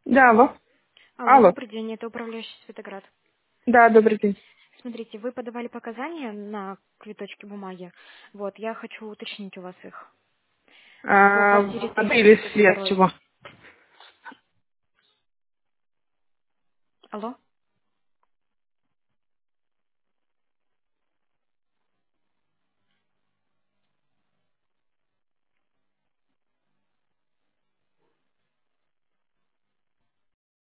Да, алло. Алло, Алло. добрый день, это управляющий Светоград. Да, добрый день. Смотрите, вы подавали показания на квиточки бумаги. Вот, я хочу уточнить у вас их. Вас Воды интересует или Институт свет здоровья. чего? Алло?